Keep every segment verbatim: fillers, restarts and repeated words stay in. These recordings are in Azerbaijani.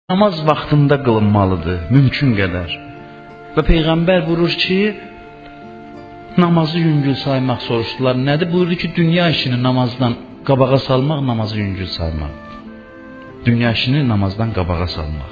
Namaz vaxtında qılınmalıdır, mümkün qədər. Və Peyğəmbər buyurur ki, namazı yüngül saymaq soruşdular. Nədir? Buyurdu ki, dünya işini namazdan qabağa salmaq, namazı yüngül saymaq. Dünya işini namazdan qabağa salmaq.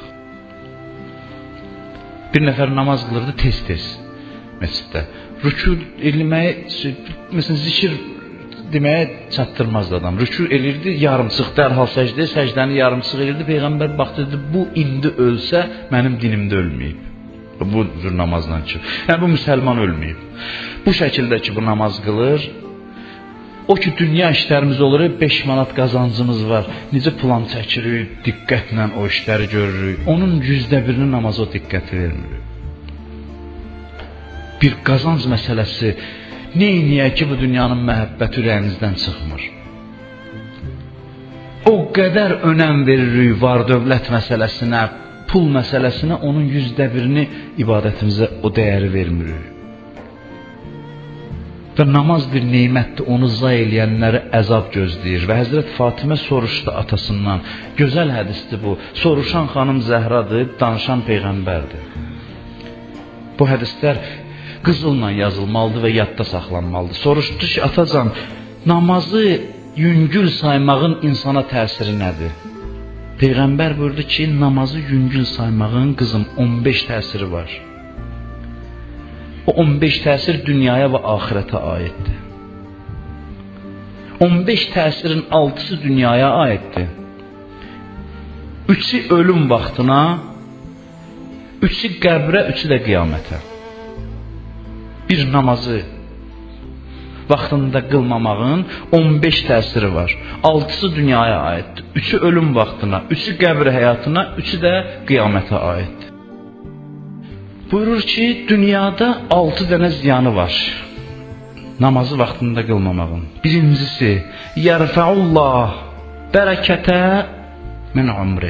Bir nəfər namaz qılırdı tez-tez məsciddə. Rükû eləməyi, məsələn, zikir deməyə çatdırmazdı adam. Rükû elirdi, yarımçıq, dərhal səcdə, səcdəni yarımçıq elirdi. Peyğəmbər baxdı, dedi, bu indi ölsə, mənim dinimdə ölməyib. Bu cür namazdan ki. Yəni, bu müsəlman ölməyib. Bu şəkildə ki, bu namaz qılır. O ki, dünya işlərimiz olur, beş manat qazancımız var. Necə plan çəkirik, diqqətlə o işləri görürük. Onun yüzdə birini namaza o diqqəti vermirik. Bir qazanc məsələsi, neyniyək ki, bu dünyanın məhəbbəti ürəyimizdən çıxmır. O qədər önəm veririk var dövlət məsələsinə, pul məsələsinə, onun yüzdə birini ibadətimizə o dəyəri vermirik. Və namaz bir neymətdir, onu zay eləyənləri əzab gözləyir. Və Həzrət Fatimə soruşdu atasından, gözəl hədisdir bu, soruşan xanım Zəhradır, danışan Peyğəmbərdir. Bu hədislər qızılla yazılmalıdır və yadda saxlanmalıdır. Soruşdu ki, atacan, namazı yüngül saymağın insana təsiri nədir? Peyğəmbər buyurdu ki, namazı yüngül saymağın qızım on beş təsiri var. O on beş təsir dünyaya və axirətə aiddir. on beş təsirin altısı dünyaya aiddir. Üçü ölüm vaxtına, üçü qəbrə, üçü də qiyamətə. Bir namazı vaxtında qılmamağın on beş təsiri var. Altısı dünyaya aiddir. Üçü ölüm vaxtına, üçü qəbr həyatına, üçü də qiyamətə aiddir. Buyurur ki, dünyada altı dənə ziyanı var. Namazı vaxtında qılmamağın. Birincisi, yərfəullah bərəkətə min umri.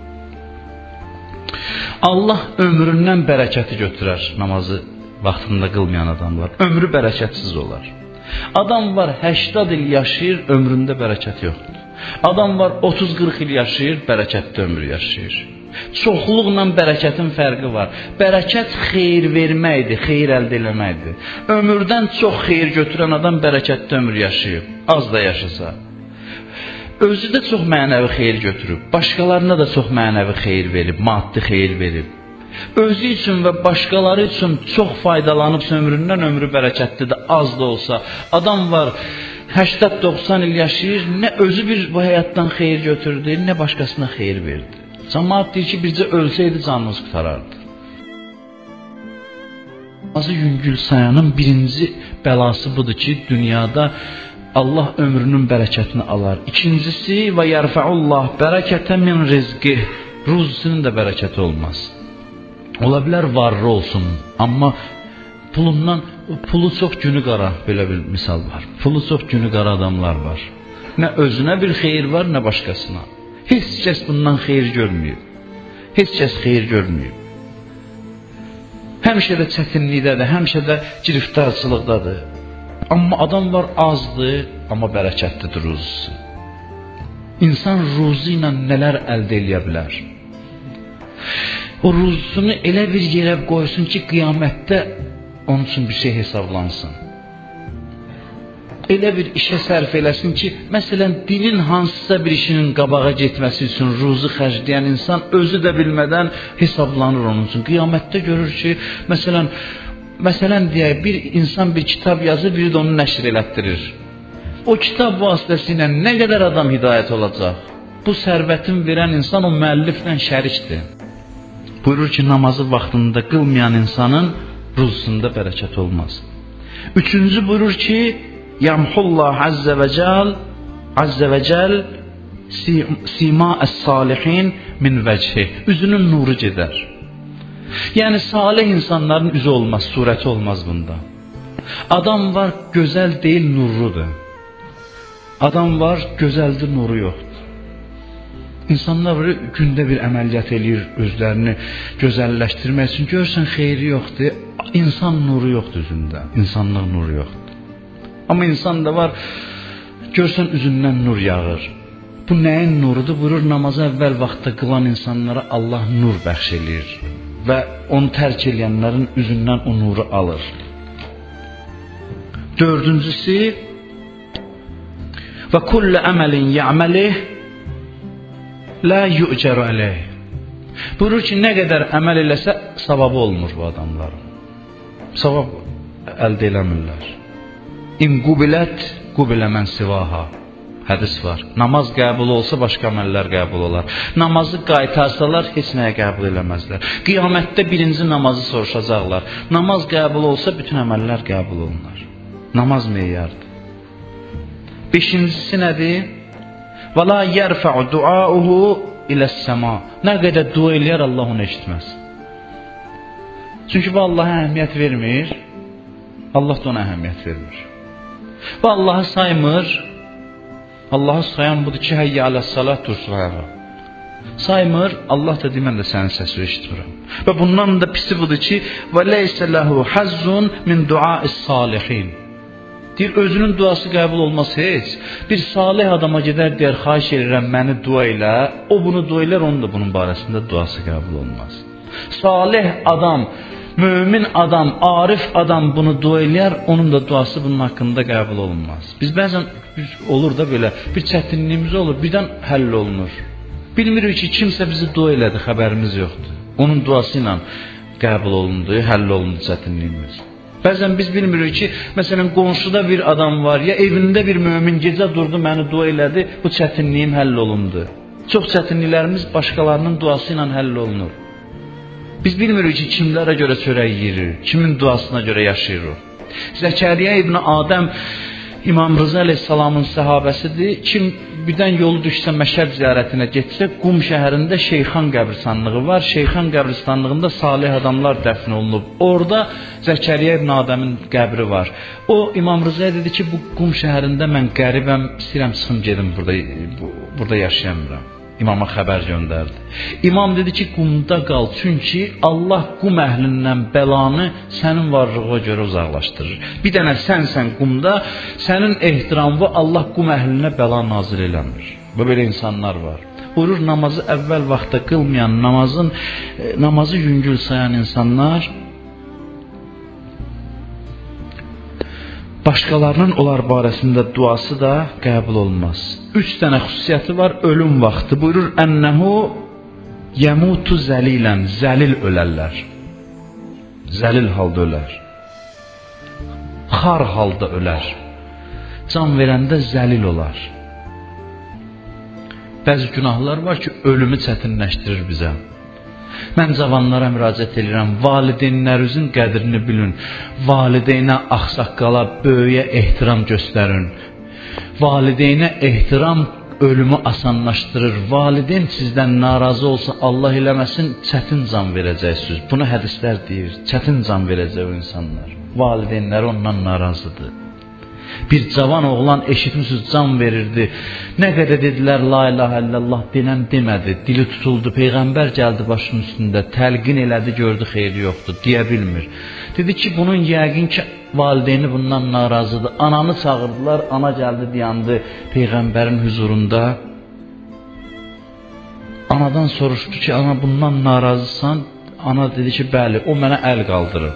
Allah ömründən bərəkəti götürər namazı vaxtında qılmayan adamlar. Ömrü bərəkətsiz olar. Adam var həştad il yaşayır, ömründə bərəkət yoxdur. Adam var otuz qırx il yaşayır, bərəkətli ömür yaşayır. Çoxluqla bərəkətin fərqi var. Bərəkət xeyir verməkdir, xeyir əldə eləməkdir. Ömürdən çox xeyir götürən adam bərəkətli ömür yaşayıb, az da yaşasa. Özü də çox mənəvi xeyir götürüb, başqalarına da çox mənəvi xeyir verib, maddi xeyir verib. Özü üçün və başqaları üçün çox faydalanıb ömründən ömrü bərəkətlidir, az da olsa. Adam var həştad doxsan il yaşayır, nə özü bir bu həyatdan xeyir götürdü, nə başqasına xeyir verdi. Cəmaat deyir ki, bircə ölsəydi canımız qutarardı. Namazı yüngül sayanın birinci bəlası budur ki, dünyada Allah ömrünün bərəkətini alar. İkincisi, və yərfəullah bərəkətə min rizqi, ruzusinin də bərəkəti olmaz. Ola bilər varlı olsun, amma pulundan, pulu çox günü qara, belə bir misal var. Pulu çox günü qara adamlar var. Nə özünə bir xeyir var, nə başqasına. Heç kəs bundan xeyir görməyib. Heç kəs xeyir görməyib. Həmişə də çətinlikdədir, həmişə də giriftarçılıqdadır. Amma adam var azdır, amma bərəkətlidir ruzusu. İnsan ruzu ilə nələr əldə edə bilər? O ruzusunu elə bir yerə qoysun ki, qiyamətdə onun üçün bir şey hesablansın. Elə bir işə sərf eləsin ki, məsələn, dinin hansısa bir işinin qabağa getməsi üçün ruzu xərcləyən insan özü də bilmədən hesablanır onun üçün. Qiyamətdə görür ki, məsələn, məsələn deyək, bir insan bir kitab yazır, biri də onu nəşr elətdirir. O kitab vasitəsilə nə qədər adam hidayət olacaq? Bu sərvətin verən insan o müəlliflə şərikdir. Buyurur ki, namazı vaxtında qılmayan insanın ruzusunda bərəkət olmaz. Üçüncü buyurur ki, yamhullah azze və cəl azze və cəl sima'əs-salihin min vəchi, üzünün nuru gedər. Yəni salih insanların üzü olmaz, surəti olmaz bunda. Adam var gözəl deyil, nurludur. Adam var gözəldir, nuru yoxdur. İnsanlar gündə bir əməliyyat eləyir, özlərini gözəlləşdirmək üçün. Görsən xeyri yoxdur, insan nuru yoxdur üzündə, insanlıq nuru yoxdur. Amma insan da var, görsən üzündən nur yağır. Bu nəyin nurudur? Buyurur, namazı əvvəl vaxtda qılan insanlara Allah nur bəxş eləyir və onu tərk edənlərin üzündən o nuru alır. Dördüncüsü, və kullu əməlin ya'malih la yu'caru alayh. Buyurur ki, nə qədər əməl eləsə savabı olmur bu adamların. Savab əldə eləmirlər. İn qubilət qubilə mən sivaha. Hədis var. Namaz qəbul olsa başqa əməllər qəbul olar. Namazı qaytarsalar heç nəyə qəbul eləməzlər. Qiyamətdə birinci namazı soruşacaqlar. Namaz qəbul olsa bütün əməllər qəbul olunar. Namaz meyardır. Beşincisi nədir? Və la yərfə'u duauhu iləs-səma. Nə qədər dua eləyər, Allah onu eşitməz. Çünki bu Allaha əhəmiyyət vermir. Allah da ona əhəmiyyət vermir. Bu Allahı saymır. Allahı sayan budur ki, həyyə aləs-salat dursun ayağa. Saymır, Allah da deyir, mən də sənin səsini eşitmirəm. Və bundan da pisi budur ki, və leysə ləhu hazzun min duais-salihin. Deyir, özünün duası qəbul olmaz heç. Bir salih adama gedər, deyər, xahiş edirəm, məni dua elə. O bunu dua elər, onun da bunun barəsində duası qəbul olmaz. Salih adam, mömin adam, arif adam bunu dua eləyər, onun da duası bunun haqqında qəbul olunmaz. Biz bəzən olur da belə, bir çətinliyimiz olur, birdən həll olunur. Bilmirik ki, kimsə bizi dua elədi, xəbərimiz yoxdur. Onun duası ilə qəbul olundu, həll olundu çətinliyimiz. Bəzən biz bilmirik ki, məsələn, qonşuda bir adam var, ya evində bir mömin gecə durdu, məni dua elədi, bu çətinliyim həll olundu. Çox çətinliklərimiz başqalarının duası ilə həll olunur. Biz bilmirik ki, kimlərə görə çörək yeyirik, kimin duasına görə yaşayırıq. Zəkəriyyə ibn Adəm İmam Rıza əleyhissalamın səhabəsidir. Kim birdən yolu düşsə Məşəd ziyarətinə getsə, Qum şəhərində Şeyxan qəbristanlığı var. Şeyxan qəbristanlığında salih adamlar dəfn olunub. Orada Zəkəriyyə ibn Adəmin qəbri var. O İmam Rıza'ya dedi ki, bu Qum şəhərində mən qəribəm, istəyirəm çıxım gedim burada, burada yaşayamıram. İmama xəbər göndərdi. İmam dedi ki, Qumda qal, çünki Allah Qum əhlindən bəlanı sənin varlığına görə uzaqlaşdırır. Bir dənə sənsən Qumda, sənin ehtiramı Allah Qum əhlinə bəla nazil eləmir. Bu belə insanlar var. Buyurur, namazı əvvəl vaxtda qılmayan, namazın namazı yüngül sayan insanlar başqalarının onlar barəsində duası da qəbul olmaz. Üç dənə xüsusiyyəti var ölüm vaxtı. Buyurur, ənəhu yəmutu zəlilən, zəlil ölərlər. Zəlil halda ölər. Xar halda ölər. Can verəndə zəlil olar. Bəzi günahlar var ki, ölümü çətinləşdirir bizə. Mən cavanlara müraciət edirəm, valideynlərinizin qədrini bilin. Valideynə, ağsaqqala, böyüyə ehtiram göstərin. Valideynə ehtiram ölümü asanlaşdırır. Valideyn sizdən narazı olsa, Allah eləməsin, çətin can verəcəksiniz. Bunu hədislər deyir, çətin can verəcək o insanlar. Valideynləri ondan narazıdır. Bir cavan oğlan eşitmişsiniz can verirdi. Nə qədər dedilər la ilahe illallah denən demədi. Dili tutuldu. Peyğəmbər gəldi başının üstündə. Təlqin elədi, gördü xeyri yoxdur. Deyə bilmir. Dedi ki, bunun yəqin ki valideyni bundan narazıdır. Ananı çağırdılar. Ana gəldi dayandı Peyğəmbərin huzurunda. Anadan soruşdu ki, ana bundan narazısan? Ana dedi ki, bəli, o mənə əl qaldırır.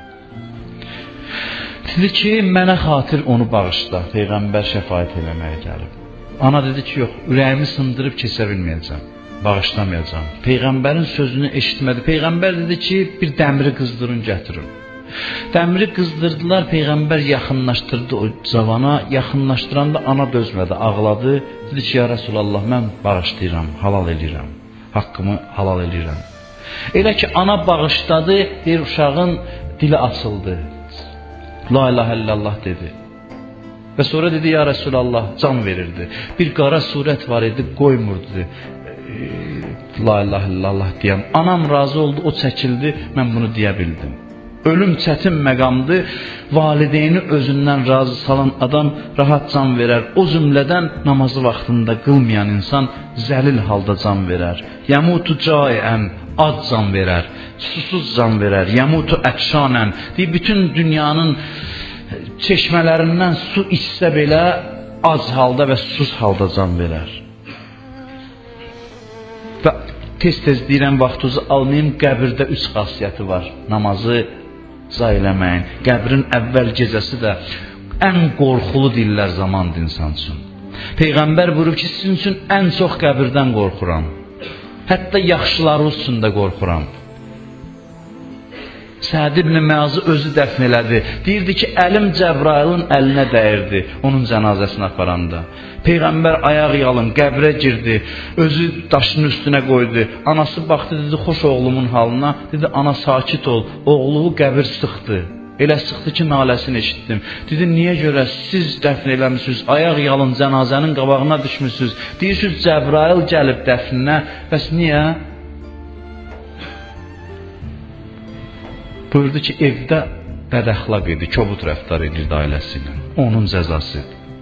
Dedi ki, mənə xatir onu bağışla, Peyğəmbər şəfaət eləməyə gəlib. Ana dedi ki, yox, ürəyimi sındırıb kesə bilməyəcəm, bağışlamayacam. Peyğəmbərin sözünü eşitmədi. Peyğəmbər dedi ki, bir dəmiri qızdırın, gətirin. Dəmiri qızdırdılar, Peyğəmbər yaxınlaşdırdı o cavana, yaxınlaşdıranda ana dözmədi, ağladı. Dedi ki, ya Rəsulallah, mən bağışlayıram, halal eləyirəm, haqqımı halal eləyirəm. Elə ki, ana bağışladı, bir uşağın dili açıldı. La ilahe illallah dedi. Və sonra dedi, ya Rəsulallah, can verirdi. Bir qara surət var idi, qoymurdu. La ilahe illallah deyəm. Anam razı oldu, o çəkildi, mən bunu deyə bildim. Ölüm çətin məqamdır. Valideyni özündən razı salan adam rahat can verər. O cümlədən namazı vaxtında qılmayan insan zəlil halda can verər. Yamutu caən, ac can verər. Susuz can verər. Yamutu əkşanən. Deyir, bütün dünyanın çeşmələrindən su içsə belə ac halda və susuz halda can verər. tez-tez deyirəm vaxtınızı almayım, qəbirdə üç xassiyyəti var. Namazı zay eləməyin. Qəbrin əvvəl gecəsi də ən qorxulu dillər zamandır insan üçün. Peyğəmbər buyurur ki, sizin üçün ən çox qəbirdən qorxuram. Hətta yaxşılarınız üçün də qorxuram. Səd ibn Məazı özü dəfn elədi. Deyirdi ki, əlim Cəbrailin əlinə dəyirdi onun cənazəsini aparanda. Peyğəmbər ayaq yalın, qəbrə girdi, özü daşın üstünə qoydu. Anası baxdı, dedi, xoş oğlumun halına. Dedi, ana sakit ol, oğlumu qəbir sıxdı. Elə sıxdı ki, naləsini eşitdim. Dedi, niyə görə siz dəfn eləmişsiniz, ayaq yalın cənazənin qabağına düşmüşsünüz. Deyirsiniz, Cəbrail gəlib dəfninə, bəs niyə? Buyurdu ki, evdə bədəxlaq idi, kobud rəftar edirdi ailəsi ilə. Onun cəzası.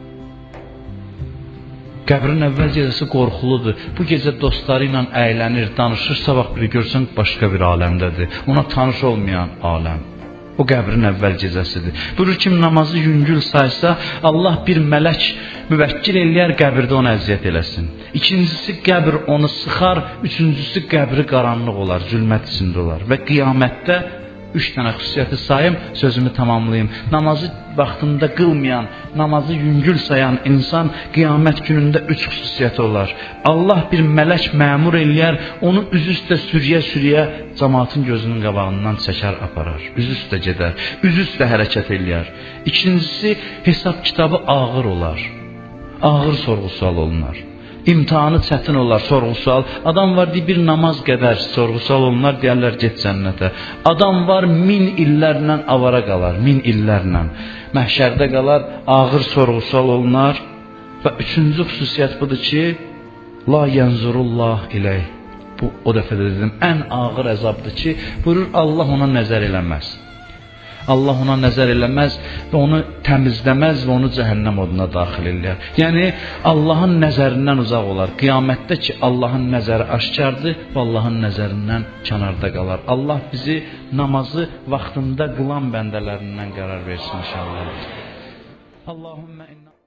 Qəbrin əvvəl gecəsi qorxuludur. Bu gecə dostları ilə əylənir, danışır, sabah biri görsən başqa bir aləmdədir. Ona tanış olmayan aləm. O qəbrin əvvəl gecəsidir. Buyurur kim namazı yüngül saysa, Allah bir mələk müvəkkil eləyər qəbirdə ona əziyyət eləsin. İkincisi qəbir onu sıxar, üçüncüsü qəbri qaranlıq olar, zülmət içində olar. Və qiyamətdə üç dənə xüsusiyyəti sayım, sözümü tamamlayayım. Namazı vaxtında qılmayan, namazı yüngül sayan insan qiyamət günündə üç xüsusiyyəti olar. Allah bir mələk məmur eləyər, onu üz üstə sürüyə-sürüyə cəmaatın gözünün qabağından çəkər, aparar. Üz üstə gedər, üz üstə hərəkət eləyər. İkincisi, hesab kitabı ağır olar. Ağır sorğu-sual olunar. İmtihanı çətin olar, sorğu-sual. Adam var, deyir, bir namaz qədər sorğu-sual olunar, deyərlər, get cənnətə. Adam var, min illərlə avara qalar, min illərlə. Məhşərdə qalar, ağır sorğu-sual olunar. Və üçüncü xüsusiyyət budur ki, la yənzurullah iləyh. Bu, o dəfə də dedim, ən ağır əzabdır ki, buyurur, Allah ona nəzər eləməz. Allah ona nəzər eləməz və onu təmizləməz və onu cəhənnəm oduna daxil eləyər. Yəni, Allahın nəzərindən uzaq olar. Qiyamətdə ki, Allahın nəzəri aşkardır və Allahın nəzərindən kənarda qalar. Allah bizi namazı vaxtında qılan bəndələrindən qərar versin inşallah. Allahümmə inna